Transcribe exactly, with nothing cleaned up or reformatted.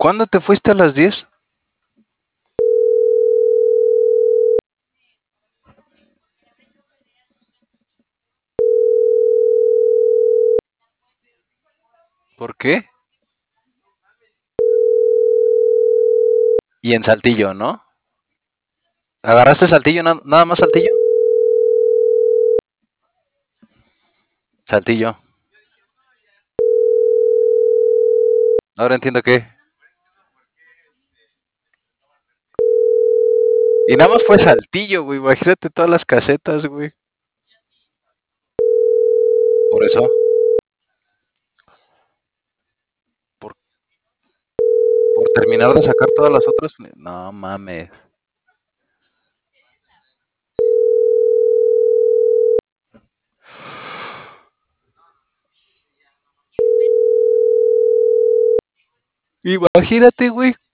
¿Cuándo te fuiste a las diez? ¿Por qué? Y en Saltillo, ¿no? ¿Agarraste Saltillo, na- nada más Saltillo? Saltillo. Ahora entiendo qué. Y nada más fue Saltillo, güey. Imagínate todas las casetas, güey. Por eso. Por, por terminar de sacar todas las otras. No mames. Imagínate, güey.